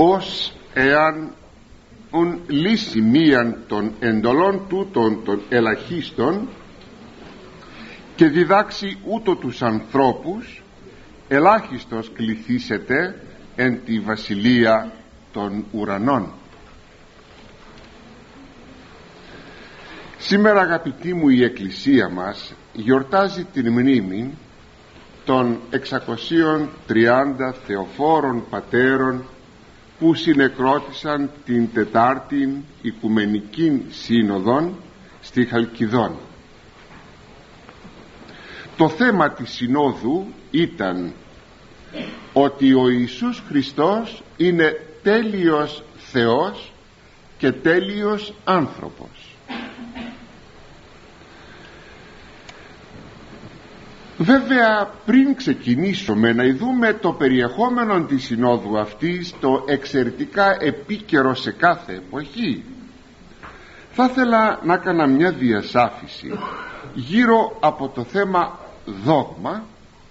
ως εάν λύσει μίαν των εντολών τούτων των ελαχίστων και διδάξει ούτω τους ανθρώπους, ελάχιστος κληθήσετε εν τη βασιλεία των ουρανών. Σήμερα, αγαπητοί μου, η Εκκλησία μας γιορτάζει την μνήμη των 630 θεοφόρων πατέρων που συνεκρότησαν την Τετάρτη Οικουμενική Σύνοδον στη Χαλκιδόν. Το θέμα της Συνόδου ήταν ότι ο Ιησούς Χριστός είναι τέλειος Θεός και τέλειος άνθρωπος. Βέβαια, πριν ξεκινήσουμε να δούμε το περιεχόμενο της Συνόδου αυτής, το εξαιρετικά επίκαιρο σε κάθε εποχή, θα ήθελα να κάνω μια διασάφηση γύρω από το θέμα δόγμα,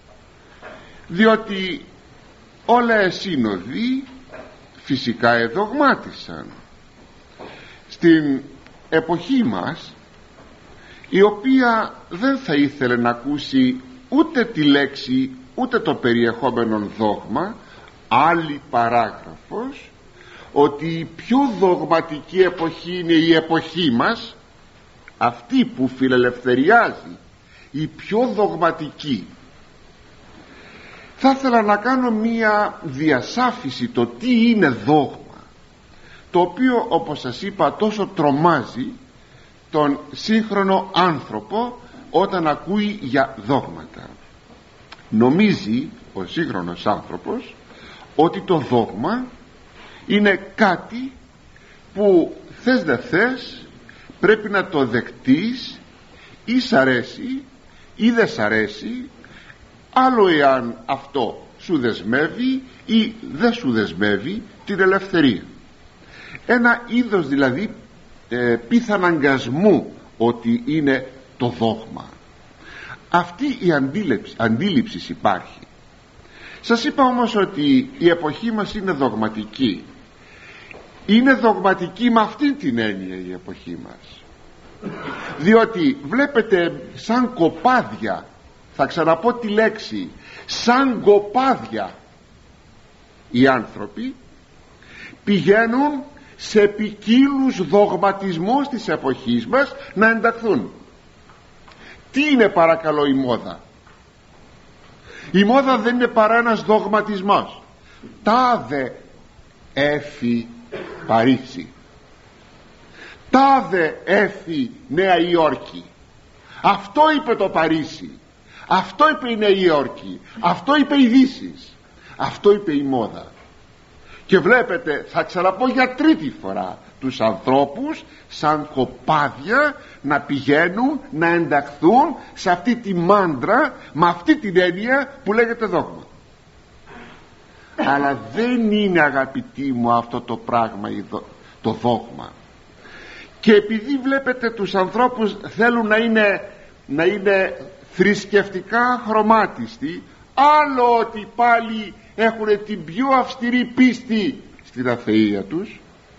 διότι όλα οι σύνοδοι φυσικά εδογμάτισαν. Στην εποχή μας, η οποία δεν θα ήθελε να ακούσει ούτε τη λέξη ούτε το περιεχόμενο δόγμα, άλλη παράγραφος, ότι η πιο δογματική εποχή είναι η εποχή μας, αυτή που φιλελευθεριάζει, η πιο δογματική. Θα ήθελα να κάνω μία διασάφηση το τι είναι δόγμα, το οποίο, όπως σας είπα, τόσο τρομάζει τον σύγχρονο άνθρωπο όταν ακούει για δόγματα. Νομίζει ο σύγχρονος άνθρωπος ότι το δόγμα είναι κάτι που θες δεν θες πρέπει να το δεκτείς, ή σ' αρέσει ή δεν σ' αρέσει, άλλο εάν αυτό σου δεσμεύει ή δεν σου δεσμεύει την ελευθερία. Ένα είδος δηλαδή πιθαναγκασμού ότι είναι το δόγμα. Αυτή η αντίληψη υπάρχει. Σας είπα όμως ότι η εποχή μας είναι δογματική. Είναι δογματική με αυτή την έννοια η εποχή μας, διότι βλέπετε σαν κοπάδια, θα ξαναπώ τη λέξη, σαν κοπάδια οι άνθρωποι πηγαίνουν σε ποικίλους δογματισμούς της εποχής μας να ενταχθούν. Τι είναι παρακαλώ η μόδα? Η μόδα δεν είναι παρά ένας δογματισμός. Τάδε έφη Παρίσι, τάδε έφη Νέα Υόρκη, αυτό είπε το Παρίσι, αυτό είπε η Νέα Υόρκη, αυτό είπε η Δύσης, αυτό είπε η μόδα. Και βλέπετε, θα ξαναπώ για τρίτη φορά, τους ανθρώπους σαν κοπάδια να πηγαίνουν να ενταχθούν σε αυτή τη μάντρα, με αυτή την έννοια που λέγεται δόγμα. Αλλά δεν είναι, αγαπητοί μου, αυτό το πράγμα το δόγμα. Και επειδή βλέπετε τους ανθρώπους θέλουν να είναι θρησκευτικά χρωμάτιστοι, άλλο ότι πάλι έχουν την πιο αυστηρή πίστη στην αθεία τους.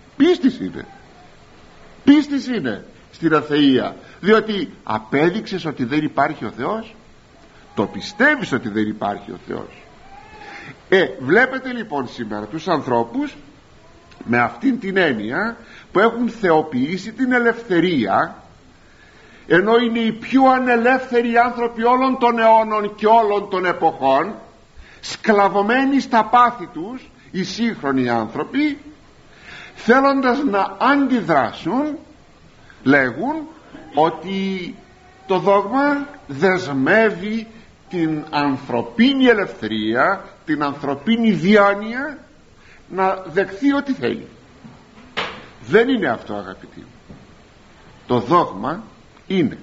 Πίστης είναι στην αθεία, διότι απέδειξες ότι δεν υπάρχει ο Θεός, το πιστεύεις ότι δεν υπάρχει ο Θεός. Βλέπετε λοιπόν σήμερα τους ανθρώπους με αυτήν την έννοια που έχουν θεοποιήσει την ελευθερία, ενώ είναι οι πιο ανελεύθεροι άνθρωποι όλων των αιώνων και όλων των εποχών, σκλαβωμένοι στα πάθη τους οι σύγχρονοι άνθρωποι, θέλοντας να αντιδράσουν, λέγουν ότι το δόγμα δεσμεύει την ανθρωπίνη ελευθερία, την ανθρωπίνη διάνοια να δεχθεί ό,τι θέλει. Δεν είναι αυτό, αγαπητοί μου. Το δόγμα είναι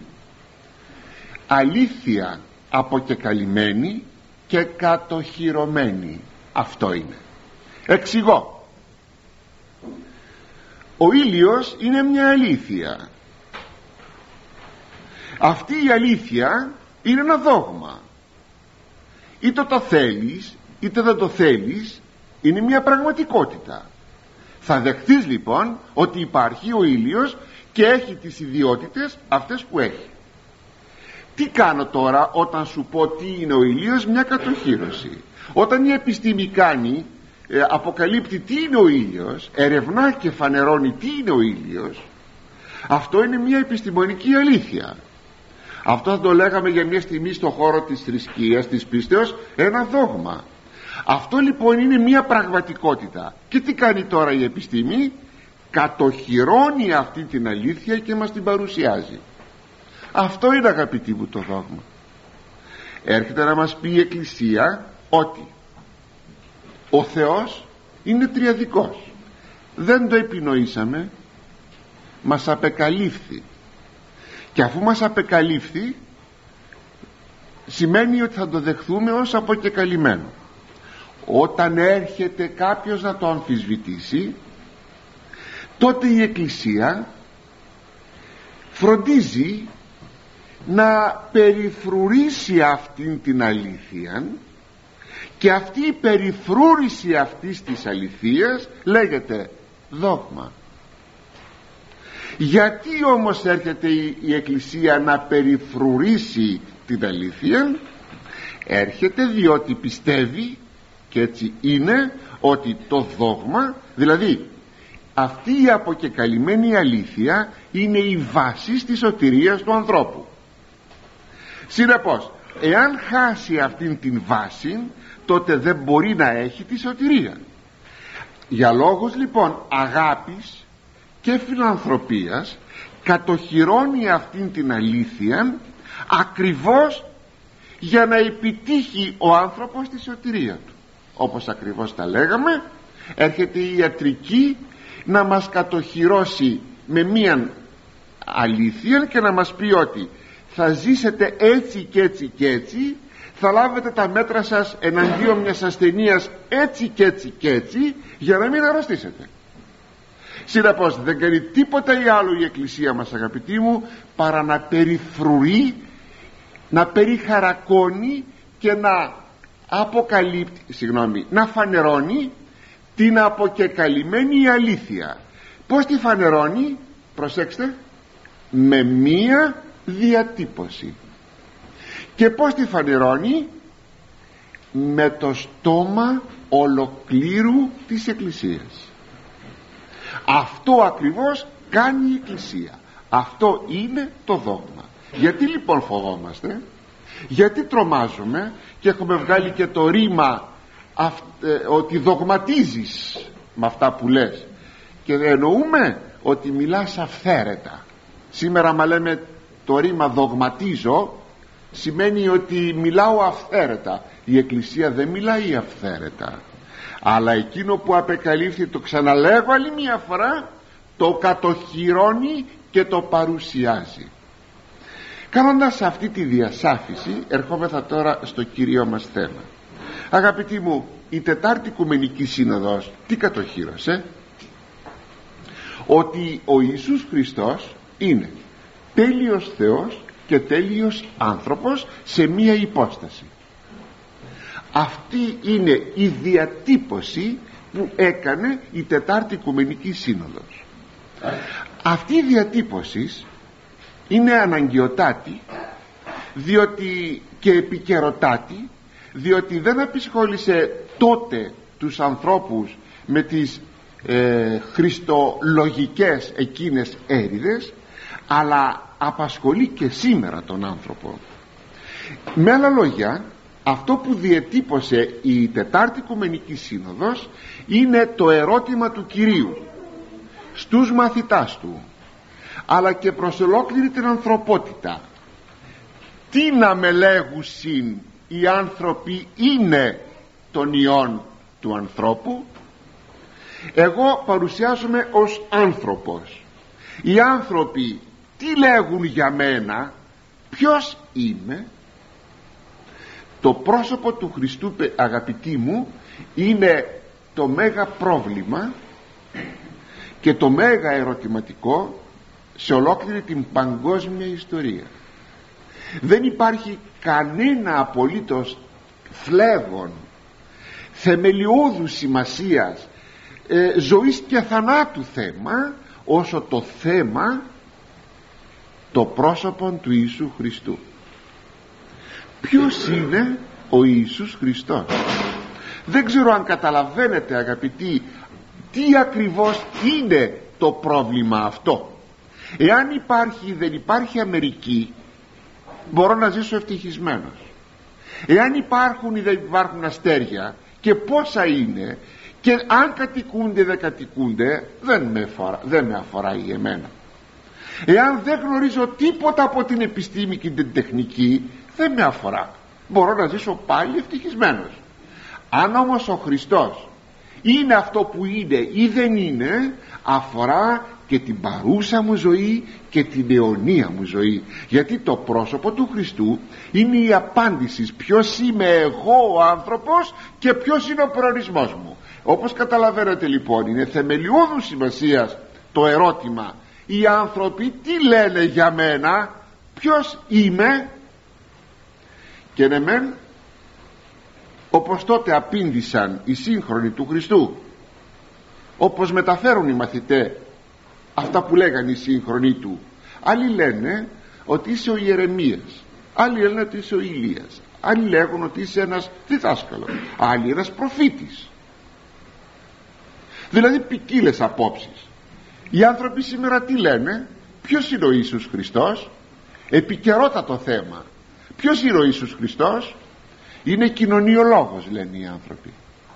αλήθεια αποκεκαλυμμένη και κατοχυρωμένη. Αυτό είναι. Εξηγώ. Ο ήλιος είναι μια αλήθεια. Αυτή η αλήθεια είναι ένα δόγμα. Είτε το θέλεις είτε δεν το θέλεις, είναι μια πραγματικότητα. Θα δεχτείς λοιπόν ότι υπάρχει ο ήλιος και έχει τις ιδιότητες αυτές που έχει. Τι κάνω τώρα όταν σου πω τι είναι ο ήλιος? Μια κατοχύρωση. Όταν η επιστήμη κάνει, αποκαλύπτει τι είναι ο ήλιος, ερευνά και φανερώνει τι είναι ο ήλιος, αυτό είναι μια επιστημονική αλήθεια. Αυτό θα το λέγαμε για μια στιγμή στον χώρο της θρησκείας, της πίστεως, ένα δόγμα. Αυτό λοιπόν είναι μια πραγματικότητα. Και τι κάνει τώρα η επιστήμη? Κατοχυρώνει αυτή την αλήθεια και μας την παρουσιάζει. Αυτό είναι, αγαπητοί μου, το δόγμα. Έρχεται να μας πει η Εκκλησία ότι ο Θεός είναι τριαδικός. Δεν το επινοήσαμε, μας απεκαλύφθη. Και αφού μας απεκαλύφθη, σημαίνει ότι θα το δεχθούμε ως αποκεκαλυμμένο. Όταν έρχεται κάποιος να το αμφισβητήσει, τότε η Εκκλησία φροντίζει να περιφρουρήσει αυτήν την αλήθεια, και αυτή η περιφρούρηση αυτής της αληθείας λέγεται δόγμα. Γιατί όμως έρχεται η Εκκλησία να περιφρουρήσει την αλήθεια? Έρχεται διότι πιστεύει, και έτσι είναι, ότι το δόγμα, δηλαδή αυτή η αποκεκαλυμμένη αλήθεια, είναι η βάση της σωτηρίας του ανθρώπου. Συνεπώς, εάν χάσει αυτήν την βάση, τότε δεν μπορεί να έχει τη σωτηρία. Για λόγους λοιπόν αγάπης και φιλανθρωπίας κατοχυρώνει αυτήν την αλήθεια, ακριβώς για να επιτύχει ο άνθρωπος τη σωτηρία του. Όπως ακριβώς τα λέγαμε, έρχεται η ιατρική να μας κατοχυρώσει με μία αλήθεια και να μας πει ότι θα ζήσετε έτσι και έτσι και έτσι, θα λάβετε τα μέτρα σας εναντίον μιας ασθενείας έτσι και έτσι και έτσι, για να μην αρρωστήσετε. Συνεπώς δεν κάνει τίποτα ή άλλο η Εκκλησία μας, αγαπητοί μου, παρά να περιφρουρεί, να περιχαρακώνει και να αποκαλύπτει, να φανερώνει την αποκεκαλυμμένη αλήθεια. Πώς τη φανερώνει? Προσέξτε, με μία διατύπωση. Και πώς τη φανερώνει? Με το στόμα ολοκλήρου της Εκκλησίας. Αυτό ακριβώς κάνει η Εκκλησία. Αυτό είναι το δόγμα. Γιατί λοιπόν φοβόμαστε? Γιατί τρομάζουμε και έχουμε βγάλει και το ρήμα ότι δογματίζεις με αυτά που λες, και εννοούμε ότι μιλάς αυθαίρετα. Σήμερα μα λέμε το ρήμα δογματίζω, σημαίνει ότι μιλάω αυθαίρετα. Η Εκκλησία δεν μιλάει αυθαίρετα, αλλά εκείνο που απεκαλύφθη, το ξαναλέγω άλλη μια φορά, το κατοχυρώνει και το παρουσιάζει. Κάνοντας αυτή τη διασάφηση, ερχόμεθα τώρα στο κύριο μας θέμα. Αγαπητοί μου, η Τετάρτη Οικουμενική Σύνοδος τι κατοχύρωσε? Ότι ο Ιησούς Χριστός είναι τέλειος Θεός και τέλειος άνθρωπος σε μία υπόσταση. Αυτή είναι η διατύπωση που έκανε η Τετάρτη Οικουμενική Σύνοδος. Αυτή η διατύπωση είναι αναγκαιοτάτη, διότι και επικαιροτάτη, διότι δεν απεισχόλησε τότε τους ανθρώπους με τις χριστολογικές εκείνες έρηδες, αλλά απασχολεί και σήμερα τον άνθρωπο. Με άλλα λόγια, αυτό που διατύπωσε η Τετάρτη Οικουμενική Σύνοδος είναι το ερώτημα του Κυρίου στους μαθητάς του, αλλά και προς ολόκληρη την ανθρωπότητα. Τι να με λέγουσιν οι άνθρωποι είναι των ιών του ανθρώπου? Εγώ παρουσιάζομαι ως άνθρωπος. Οι άνθρωποι τι λέγουν για μένα? Ποιος είμαι? Το πρόσωπο του Χριστού, αγαπητοί μου, είναι το μέγα πρόβλημα και το μέγα ερωτηματικό σε ολόκληρη την παγκόσμια ιστορία. Δεν υπάρχει κανένα απολύτως φλέγον θεμελιώδους σημασίας ζωής και θανάτου θέμα, όσο το θέμα το πρόσωπο του Ιησού Χριστού. Ποιος είναι ο Ιησούς Χριστός? Δεν ξέρω αν καταλαβαίνετε, αγαπητοί, τι ακριβώς είναι το πρόβλημα αυτό. Εάν υπάρχει, δεν υπάρχει Αμερική, μπορώ να ζήσω ευτυχισμένος. Εάν υπάρχουν ή δεν υπάρχουν αστέρια, και πόσα είναι, και αν κατοικούνται δεν κατοικούνται, δεν με αφορά εμένα. Εάν δεν γνωρίζω τίποτα από την επιστήμη και την τεχνική, δεν με αφορά. Μπορώ να ζήσω πάλι ευτυχισμένος. Αν όμως ο Χριστός είναι αυτό που είναι ή δεν είναι, αφορά και την παρούσα μου ζωή και την αιωνία μου ζωή. Γιατί το πρόσωπο του Χριστού είναι η απάντηση ποιος είμαι εγώ ο άνθρωπος και ποιος είναι ο προορισμός μου. Όπως καταλαβαίνετε λοιπόν, είναι θεμελιώδους σημασίας το ερώτημα, οι άνθρωποι τι λένε για μένα, ποιος είμαι? Και ναι μεν, όπως τότε απήντησαν οι σύγχρονοι του Χριστού, όπως μεταφέρουν οι μαθητές αυτά που λέγανε οι σύγχρονοι του. Άλλοι λένε ότι είσαι ο Ιερεμίας, άλλοι λένε ότι είσαι ο Ηλίας, άλλοι λέγουν ότι είσαι ένας διδάσκαλος, άλλοι ένας προφήτης. Δηλαδή ποικίλες απόψεις. Οι άνθρωποι σήμερα τι λένε? Ποιος είναι ο Ιησούς Χριστός? Επικαιρότατο θέμα. Ποιος είναι ο Ιησούς Χριστός? Είναι κοινωνιολόγος, λένε οι άνθρωποι.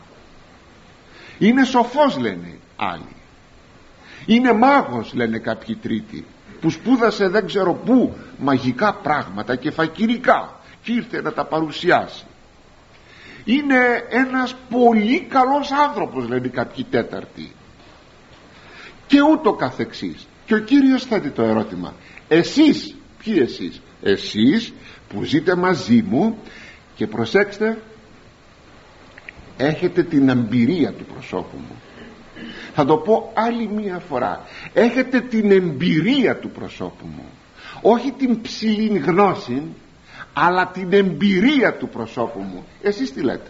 Είναι σοφός, λένε άλλοι. Είναι μάγος, λένε κάποιοι τρίτοι, που σπούδασε δεν ξέρω πού μαγικά πράγματα και φακυρικά και ήρθε να τα παρουσιάσει. Είναι ένας πολύ καλός άνθρωπος, λένε κάποιοι τέταρτοι, και ούτω καθεξής. Και ο Κύριος θέτει το ερώτημα, εσείς, ποιοι εσείς? Εσείς που ζείτε μαζί μου και προσέξτε, έχετε την εμπειρία του προσώπου μου. Θα το πω άλλη μία φορά, έχετε την εμπειρία του προσώπου μου, όχι την ψηλή γνώση, αλλά την εμπειρία του προσώπου μου. Εσείς τι λέτε?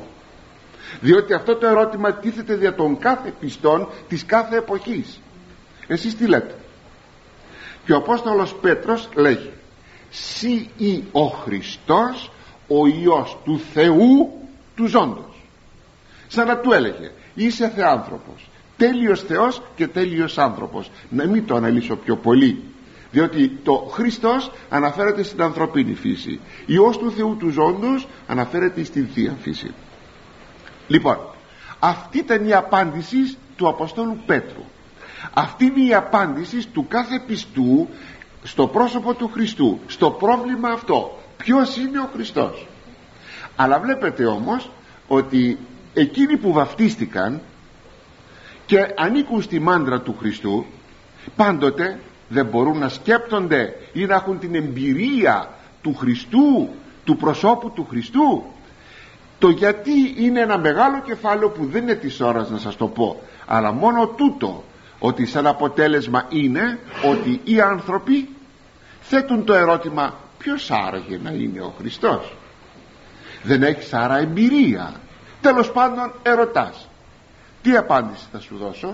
Διότι αυτό το ερώτημα τίθεται δια των κάθε πιστών της κάθε εποχής. Εσείς τι λέτε? Και ο Απόστολος Πέτρος λέγει, «Συ ή ο Χριστός, ο Υιός του Θεού του ζώντος». Σαν να του έλεγε, είσαι θεάνθρωπος, τέλειος Θεός και τέλειος άνθρωπος. Να μην το αναλύσω πιο πολύ, διότι το Χριστός αναφέρεται στην ανθρωπίνη φύση, Υιός του Θεού του ζώντος αναφέρεται στην Θεία φύση. Λοιπόν, αυτή ήταν η απάντηση του Αποστόλου Πέτρου. Αυτή είναι η απάντηση του κάθε πιστού στο πρόσωπο του Χριστού, στο πρόβλημα αυτό, ποιος είναι ο Χριστός. Αλλά βλέπετε όμως ότι εκείνοι που βαφτίστηκαν και ανήκουν στη μάντρα του Χριστού, πάντοτε δεν μπορούν να σκέπτονται ή να έχουν την εμπειρία του Χριστού, του προσώπου του Χριστού. Το γιατί είναι ένα μεγάλο κεφάλαιο που δεν είναι της ώρας να σας το πω, αλλά μόνο τούτο, ότι σαν αποτέλεσμα είναι ότι οι άνθρωποι θέτουν το ερώτημα, ποιος άραγε να είναι ο Χριστός? Δεν έχεις άρα εμπειρία? Τέλος πάντων ερωτάς, τι απάντηση θα σου δώσω?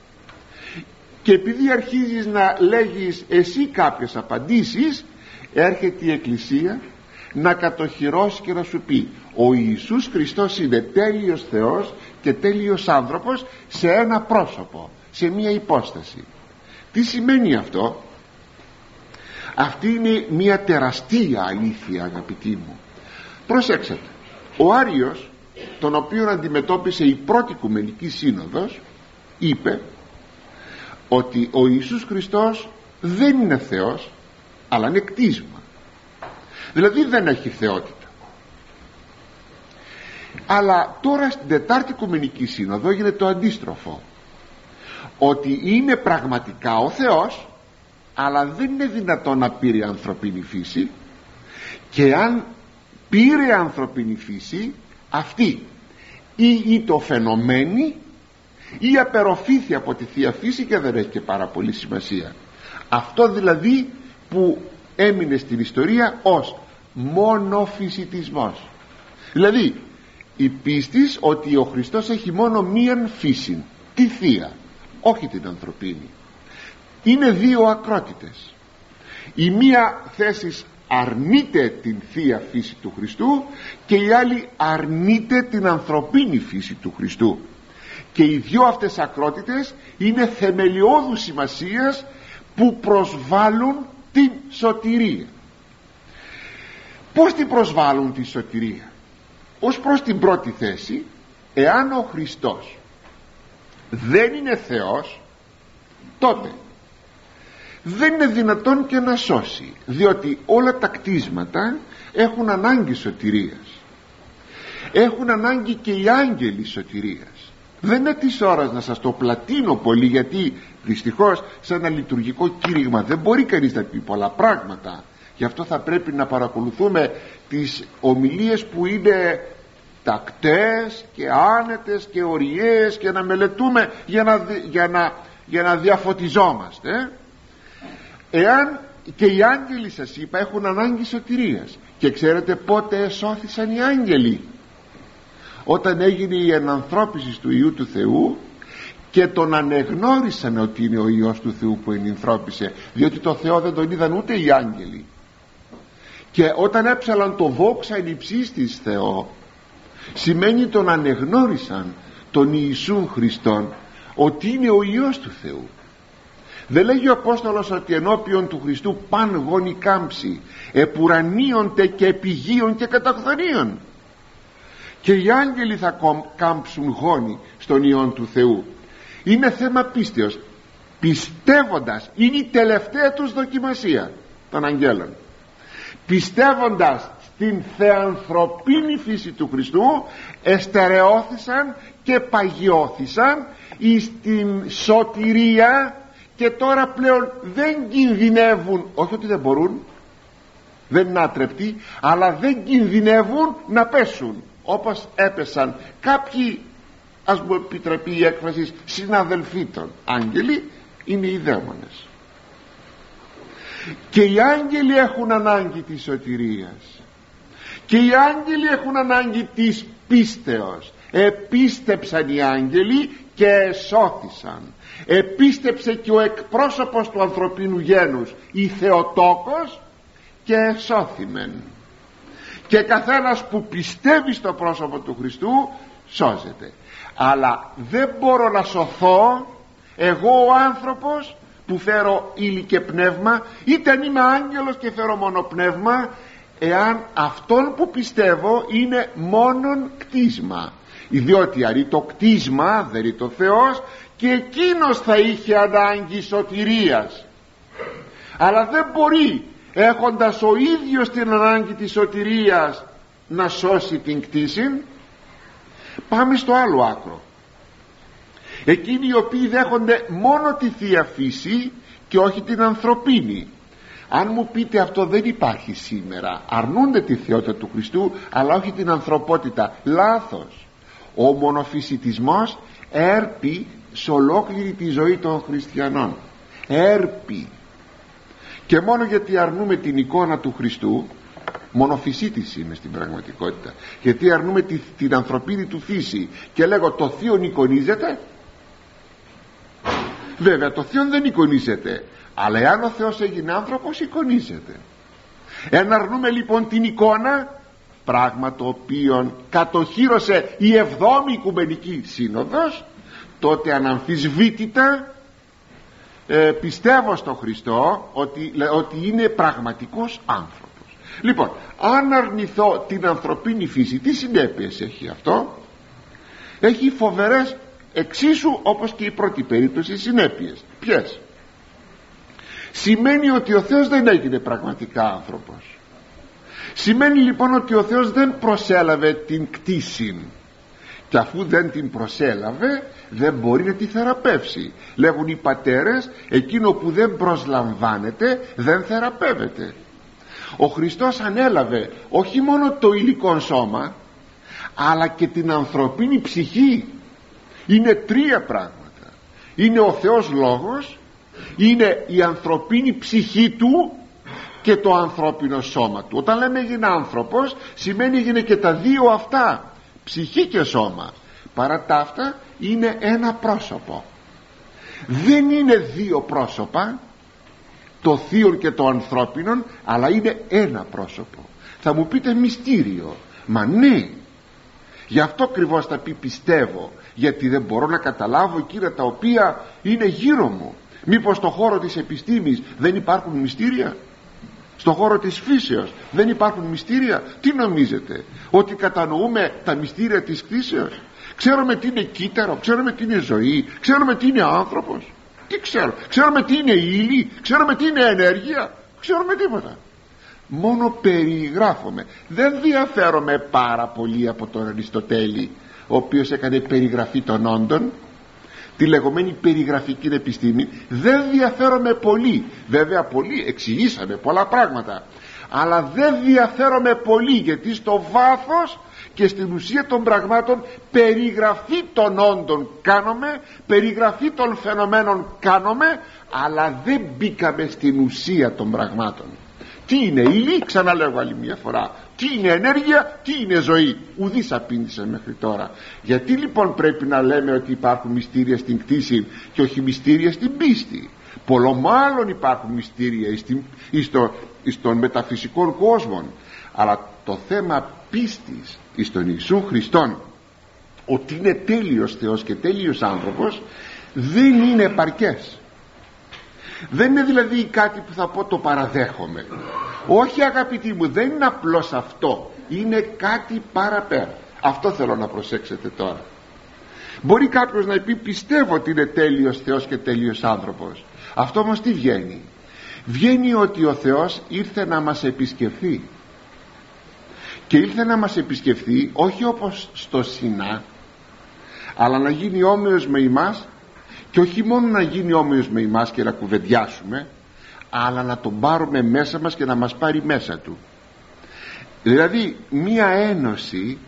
Και επειδή αρχίζεις να λέγεις εσύ κάποιες απαντήσεις, έρχεται η Εκκλησία να κατοχυρώσει και να σου πει, ο Ιησούς Χριστός είναι τέλειος Θεός και τέλειος άνθρωπος σε ένα πρόσωπο, σε μία υπόσταση. Τι σημαίνει αυτό? Αυτή είναι μία τεραστία αλήθεια, αγαπητοί μου. Προσέξτε, ο Άριος, τον οποίον αντιμετώπισε η πρώτη Οικουμενική Σύνοδος, είπε ότι ο Ιησούς Χριστός δεν είναι Θεός, αλλά είναι κτίσμα, δηλαδή δεν έχει θεότητα. Αλλά τώρα στην Τετάρτη Οικουμενική Σύνοδο έγινε το αντίστροφο, ότι είναι πραγματικά ο Θεός, αλλά δεν είναι δυνατόν να πήρε ανθρωπίνη φύση, και αν πήρε ανθρωπίνη φύση, αυτή ή το φαινομένη ή απεροφήθη από τη Θεία Φύση, και δεν έχει και πάρα πολύ σημασία. Αυτό δηλαδή που έμεινε στην ιστορία ως μονοφυσιτισμός, δηλαδή η πίστη ότι ο Χριστός έχει μόνο μίαν φύση, τη θεία, όχι την ανθρωπίνη. Είναι δύο ακρότητες. Η μία θέση αρνείται την θεία φύση του Χριστού και η άλλη αρνείται την ανθρωπίνη φύση του Χριστού, και οι δυο αυτές ακρότητες είναι θεμελιώδους σημασίας που προσβάλλουν την σωτηρία. Πώς την προσβάλλουν τη σωτηρία? Ως προς την πρώτη θέση, εάν ο Χριστός δεν είναι Θεός, τότε δεν είναι δυνατόν και να σώσει, διότι όλα τα κτίσματα έχουν ανάγκη σωτηρίας, έχουν ανάγκη και οι άγγελοι σωτηρίας. Δεν είναι της ώρας να σας το πλατείνω πολύ, γιατί δυστυχώς σε ένα λειτουργικό κήρυγμα δεν μπορεί κανείς να πει πολλά πράγματα. Γι' αυτό θα πρέπει να παρακολουθούμε τις ομιλίες που είναι τακτές και άνετες και οριές και να μελετούμε για να διαφωτιζόμαστε. Εάν και οι άγγελοι, σας είπα, έχουν ανάγκη σωτηρίας, και ξέρετε πότε εσώθησαν οι άγγελοι? Όταν έγινε η ενανθρώπιση του Υιού του Θεού και τον ανεγνώρισαν ότι είναι ο Υιός του Θεού που ενανθρώπισε, διότι το Θεό δεν τον είδαν ούτε οι άγγελοι. Και όταν έψαλαν το δόξα εν υψίστης Θεό, σημαίνει τον ανεγνώρισαν τον Ιησούν Χριστόν ότι είναι ο Υιός του Θεού. Δεν λέγει ο Απόστολος ότι ενώπιον του Χριστού παν γόνοι κάμψη, επουρανίονται και επιγείων και καταχθονίων. Και οι άγγελοι θα κάμψουν γόνοι στον Υιόν του Θεού. Είναι θέμα πίστεως. Πιστεύοντας, είναι η τελευταία τους δοκιμασία των αγγέλων. Πιστεύοντας στην θεανθρωπίνη φύση του Χριστού, εστερεώθησαν και παγιώθησαν στην σωτηρία, και τώρα πλέον δεν κινδυνεύουν, όχι ότι δεν μπορούν, δεν είναι άτρεπτοι, αλλά δεν κινδυνεύουν να πέσουν όπως έπεσαν κάποιοι, ας μου επιτραπεί η έκφραση, συναδελφοί των. Άγγελοι είναι οι δαίμονες, και οι άγγελοι έχουν ανάγκη της σωτηρίας, και οι άγγελοι έχουν ανάγκη της πίστεως. Επίστεψαν οι άγγελοι και εσώθησαν. Επίστεψε και ο εκπρόσωπος του ανθρωπίνου γένους, η Θεοτόκος, και εσώθημεν. Και καθένας που πιστεύει στο πρόσωπο του Χριστού σώζεται. Αλλά δεν μπορώ να σωθώ εγώ ο άνθρωπος που φέρω ύλη και πνεύμα, είτε αν είμαι άγγελος και φέρω μόνο πνεύμα, εάν αυτόν που πιστεύω είναι μόνον κτίσμα. Διότι αρεί το κτίσμα, δεν είναι το Θεός, και εκείνος θα είχε ανάγκη σωτηρίας. Αλλά δεν μπορεί, έχοντας ο ίδιος την ανάγκη της σωτηρίας, να σώσει την κτήση. Πάμε στο άλλο άκρο. Εκείνοι οι οποίοι δέχονται μόνο τη Θεία Φύση και όχι την ανθρωπίνη. Αν μου πείτε αυτό δεν υπάρχει σήμερα, αρνούνται τη θεότητα του Χριστού αλλά όχι την ανθρωπότητα, λάθος. Ο μονοφυσιτισμός έρπει σε ολόκληρη τη ζωή των χριστιανών, έρπει. Και μόνο γιατί αρνούμε την εικόνα του Χριστού, μονοφυσίτης είμαι στην πραγματικότητα, γιατί αρνούμε την ανθρωπίνη του φύση και λέγω το Θείον εικονίζεται. Βέβαια το Θείον δεν εικονίζεται, αλλά εάν ο Θεός έγινε άνθρωπος εικονίζεται. Εάν αρνούμε λοιπόν την εικόνα, πράγμα το οποίο κατοχύρωσε η 7η Οικουμενική Σύνοδος, τότε αναμφισβήτητα πιστεύω στον Χριστό ότι είναι πραγματικός άνθρωπος. Λοιπόν, αν αρνηθώ την ανθρωπίνη φύση, τι συνέπειες έχει αυτό? Έχει φοβερές, εξίσου όπως και η πρώτη περίπτωση, συνέπειες. Ποιες? Σημαίνει ότι ο Θεός δεν έγινε πραγματικά άνθρωπος. Σημαίνει λοιπόν ότι ο Θεός δεν προσέλαβε την κτήση, και αφού δεν την προσέλαβε δεν μπορεί να τη θεραπεύσει. Λέγουν οι πατέρες, εκείνο που δεν προσλαμβάνεται δεν θεραπεύεται. Ο Χριστός ανέλαβε όχι μόνο το υλικό σώμα αλλά και την ανθρωπίνη ψυχή. Είναι τρία πράγματα. Είναι ο Θεός Λόγος, είναι η ανθρωπίνη ψυχή του και το ανθρώπινο σώμα του. Όταν λέμε έγινε άνθρωπος, σημαίνει έγινε και τα δύο αυτά, ψυχή και σώμα. παρά τα αυτά είναι ένα πρόσωπο. Δεν είναι δύο πρόσωπα, το θείον και το ανθρώπινον, αλλά είναι ένα πρόσωπο. Θα μου πείτε μυστήριο. Μα ναι, γι' αυτό ακριβώς θα πει πιστεύω, γιατί δεν μπορώ να καταλάβω εκείνα τα οποία είναι γύρω μου. Μήπως στον χώρο της επιστήμης δεν υπάρχουν μυστήρια? Στον χώρο της φύσεως δεν υπάρχουν μυστήρια? Τι νομίζετε, ότι κατανοούμε τα μυστήρια της φύσεως? Ξέρουμε τι είναι κύτταρο, ξέρουμε τι είναι ζωή, ξέρουμε τι είναι άνθρωπος? Τι ξέρουμε τι είναι ύλη, ξέρουμε τι είναι ενέργεια? Ξέρουμε τίποτα. Μόνο περιγράφουμε. Δεν διαφέρομαι πάρα πολύ από τον Αριστοτέλη, ο οποίος έκανε περιγραφή των όντων, τη λεγόμενη περιγραφική επιστήμη. Δεν διαφέρομαι πολύ. Βέβαια πολύ εξηγήσαμε πολλά πράγματα, αλλά δεν διαφέρομαι πολύ, γιατί στο βάθος και στην ουσία των πραγμάτων περιγραφή των όντων κάνουμε, περιγραφή των φαινομένων κάνουμε, αλλά δεν μπήκαμε στην ουσία των πραγμάτων. Τι είναι ύλη, ξαναλέγω άλλη μια φορά, τι είναι ενέργεια, τι είναι ζωή? Ουδής απήντησε μέχρι τώρα. Γιατί λοιπόν πρέπει να λέμε ότι υπάρχουν μυστήρια στην κτήση και όχι μυστήρια στην πίστη? Πολλό μάλλον υπάρχουν μυστήρια στον μεταφυσικών κόσμο, αλλά το θέμα πίστης εις τον Ιησού Χριστόν, ότι είναι τέλειος Θεός και τέλειος άνθρωπος, δεν είναι επαρκές. Δεν είναι δηλαδή κάτι που θα πω το παραδέχομαι. Όχι αγαπητοί μου, δεν είναι απλώς αυτό, είναι κάτι παραπέρα. Αυτό θέλω να προσέξετε τώρα. Μπορεί κάποιος να πει πιστεύω ότι είναι τέλειος Θεός και τέλειος άνθρωπος. Αυτό όμως τι βγαίνει? Βγαίνει ότι ο Θεός ήρθε να μας επισκεφθεί. Και ήρθε να μας επισκεφθεί όχι όπως στο Σινά, αλλά να γίνει όμοιος με εμάς. Και όχι μόνο να γίνει όμοιος με εμάς και να κουβεντιάσουμε, αλλά να τον πάρουμε μέσα μας και να μας πάρει μέσα του. Δηλαδή μία ένωση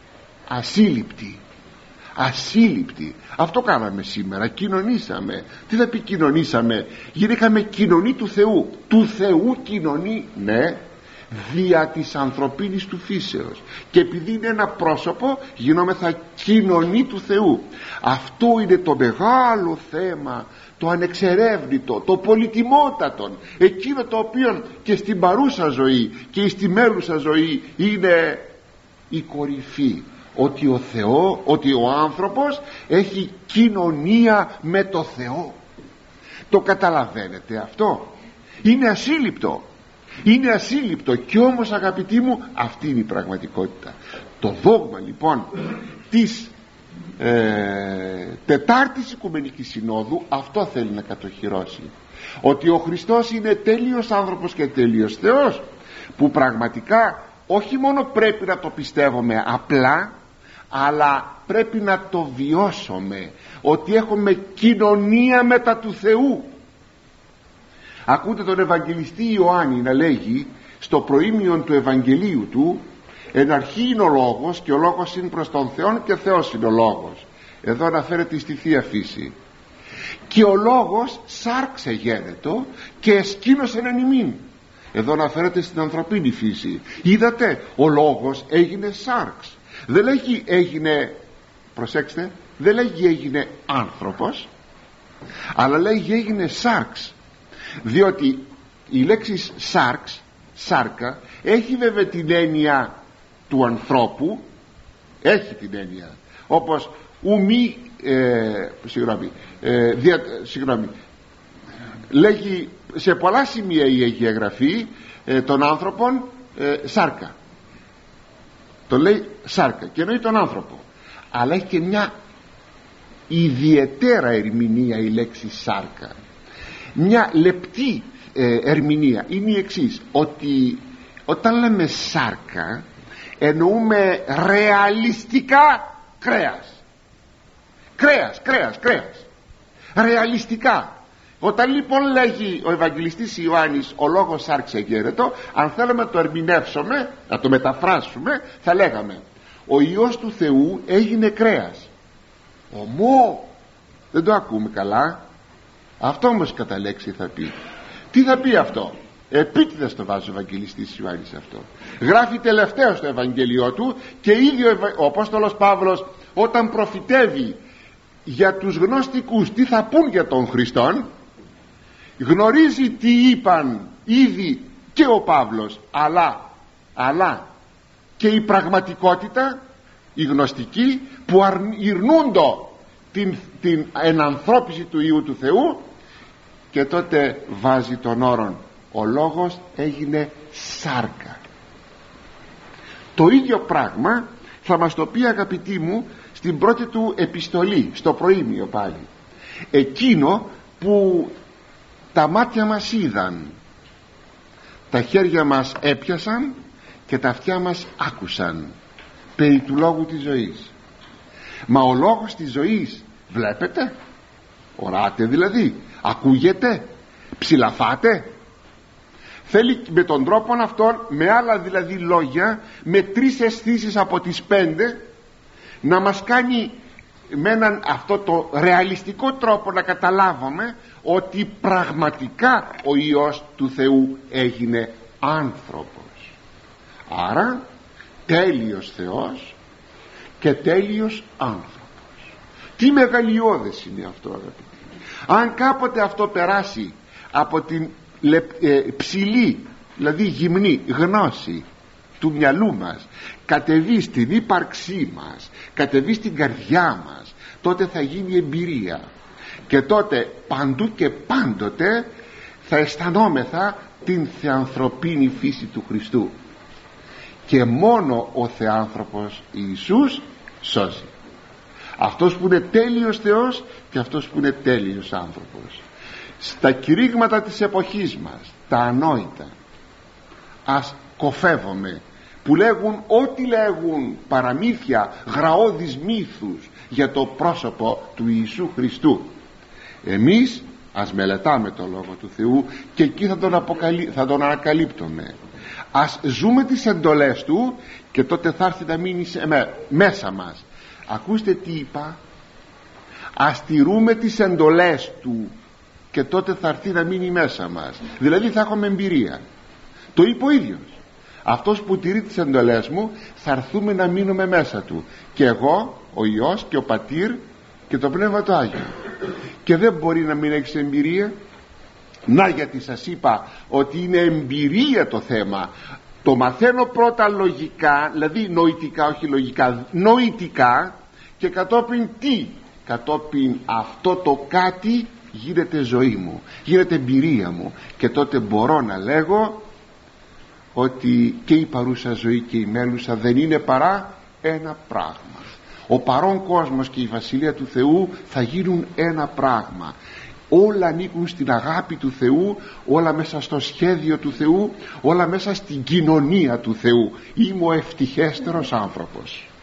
ασύλληπτη. Αυτό κάναμε σήμερα, κοινωνήσαμε. Τι θα πει κοινωνήσαμε? Γίνηκαμε κοινωνή του Θεού. Του Θεού κοινωνή, ναι, δια της ανθρωπίνης του φύσεως, και επειδή είναι ένα πρόσωπο γινόμεθα κοινωνή του Θεού. Αυτό είναι το μεγάλο θέμα, το ανεξερεύνητο, το πολυτιμότατο, εκείνο το οποίο και στην παρούσα ζωή και στη μέλουσα ζωή είναι η κορυφή, ότι ο άνθρωπος έχει κοινωνία με το Θεό. Το καταλαβαίνετε αυτό? Είναι ασύλληπτο. Είναι ασύλληπτο, και όμως αγαπητοί μου αυτή είναι η πραγματικότητα. Το δόγμα λοιπόν της Τετάρτης Οικουμενικής Συνόδου αυτό θέλει να κατοχυρώσει, ότι ο Χριστός είναι τέλειος άνθρωπος και τέλειος Θεός, που πραγματικά όχι μόνο πρέπει να το πιστεύουμε απλά, αλλά πρέπει να το βιώσουμε, ότι έχουμε κοινωνία μετά του Θεού. Ακούτε τον Ευαγγελιστή Ιωάννη να λέγει στο προήμιον του Ευαγγελίου του: εν αρχή είναι ο Λόγος και ο Λόγος είναι προς τον Θεόν και Θεός είναι ο Λόγος. Εδώ αναφέρεται στη Θεία Φύση. Και ο Λόγος σάρξε γένετο και εσκήνωσε εν ημίν. Εδώ αναφέρεται στην ανθρωπίνη φύση. Είδατε, ο Λόγος έγινε σάρξ. Δεν λέγει έγινε, προσέξτε, δεν λέγει έγινε άνθρωπος, αλλά λέγει έγινε σάρξ. Διότι η λέξη σάρξ, σάρκα, έχει βέβαια την έννοια του ανθρώπου, έχει την έννοια, όπως λέγει σε πολλά σημεία η Αγία Γραφή των άνθρωπων σάρκα, το λέει σάρκα και εννοεί τον άνθρωπο, αλλά έχει και μια ιδιαίτερα ερμηνεία η λέξη σάρκα. Μια λεπτή ερμηνεία είναι η εξής, ότι όταν λέμε σάρκα εννοούμε ρεαλιστικά κρέας, ρεαλιστικά. Όταν λοιπόν λέγει ο Ευαγγελιστής Ιωάννης ο Λόγος σάρξε γέρετο, αν θέλουμε να το ερμηνεύσουμε, να το μεταφράσουμε, θα λέγαμε ο Υιός του Θεού έγινε κρέας. Ομό, δεν το ακούμε καλά. Αυτό όμως κατά λέξη θα πει. Τι θα πει αυτό? Επίτηδες το βάζει ο Ευαγγελιστής Ιωάννης αυτό. Γράφει τελευταίο στο Ευαγγέλιο του, και ήδη ο Απόστολος Παύλος όταν προφητεύει για τους γνωστικούς τι θα πούν για τον Χριστόν, γνωρίζει τι είπαν ήδη και ο Παύλος, αλλά και η πραγματικότητα, οι γνωστικοί που αρνούντο την ενανθρώπιση του Υιού του Θεού, και τότε βάζει τον όρον ο λόγος έγινε σάρκα. Το ίδιο πράγμα θα μας το πει, αγαπητοί μου, στην πρώτη του επιστολή, στο προήμιο πάλι, εκείνο που τα μάτια μας είδαν, τα χέρια μας έπιασαν και τα αυτιά μας άκουσαν περί του λόγου της ζωής. Μα ο λόγος της ζωής βλέπετε, οράτε δηλαδή, ακούγεται, ψηλαφάτε. Θέλει με τον τρόπο αυτόν, με άλλα δηλαδή λόγια, με 3 αισθήσεις από τις 5, να μας κάνει με έναν αυτό το ρεαλιστικό τρόπο να καταλάβουμε ότι πραγματικά ο Υιός του Θεού έγινε άνθρωπος. Άρα τέλειος Θεός και τέλειος άνθρωπος. Τι μεγαλειώδες είναι αυτό, αγαπητοί. Αν κάποτε αυτό περάσει από την ψηλή, δηλαδή γυμνή γνώση του μυαλού μας, κατεβεί στην ύπαρξή μας, κατεβεί στην καρδιά μας, τότε θα γίνει εμπειρία, και τότε παντού και πάντοτε θα αισθανόμεθα την θεανθρωπίνη φύση του Χριστού, και μόνο ο Θεάνθρωπος Ιησούς σώζει. Αυτός που είναι τέλειος Θεός και αυτός που είναι τέλειος άνθρωπος. Στα κηρύγματα της εποχής μας, τα ανόητα, ας κοφεύομαι, που λέγουν ό,τι λέγουν, παραμύθια, γραώδεις μύθους για το πρόσωπο του Ιησού Χριστού. Εμείς ας μελετάμε το Λόγο του Θεού και εκεί θα τον ανακαλύπτουμε. Ας ζούμε τις εντολές Του και τότε θα έρθει να μείνει μέσα μας. Ακούστε τι είπα, ας τηρούμε τις εντολές Του και τότε θα έρθει να μείνει μέσα μας, δηλαδή θα έχουμε εμπειρία. Το είπε ο ίδιος, αυτός που τηρεί τις εντολές μου θα έρθουμε να μείνουμε μέσα του, και εγώ, ο Υιός και ο Πατήρ και το Πνεύμα το Άγιο. Και δεν μπορεί να μην έχεις εμπειρία. Να, γιατί σας είπα ότι είναι εμπειρία το θέμα. Το μαθαίνω πρώτα λογικά, δηλαδή νοητικά, όχι λογικά, νοητικά, και κατόπιν τι? Κατόπιν αυτό το κάτι γίνεται ζωή μου, γίνεται εμπειρία μου, και τότε μπορώ να λέγω ότι και η παρούσα ζωή και η μέλουσα δεν είναι παρά ένα πράγμα. Ο παρόν κόσμος και η Βασιλεία του Θεού θα γίνουν ένα πράγμα. Όλα ανήκουν στην αγάπη του Θεού, όλα μέσα στο σχέδιο του Θεού, όλα μέσα στην κοινωνία του Θεού. Είμαι ο ευτυχέστερος άνθρωπος.